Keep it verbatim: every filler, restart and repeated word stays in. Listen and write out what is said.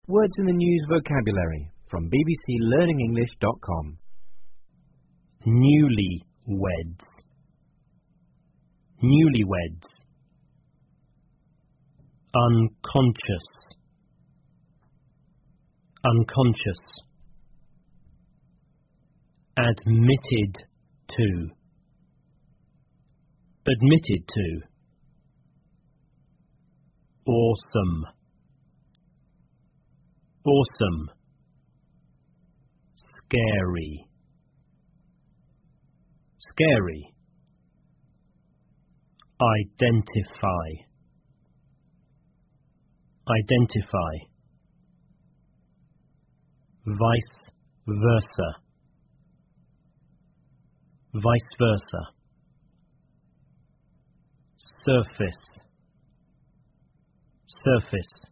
Words in the News vocabulary from b b c learning english dot com. Newlyweds. Newlyweds. Unconscious. Unconscious. Admitted to. Admitted to. Awesome. Awesome. Scary. Scary. Identify. Identify. Vice versa. Vice versa. Surface. Surface.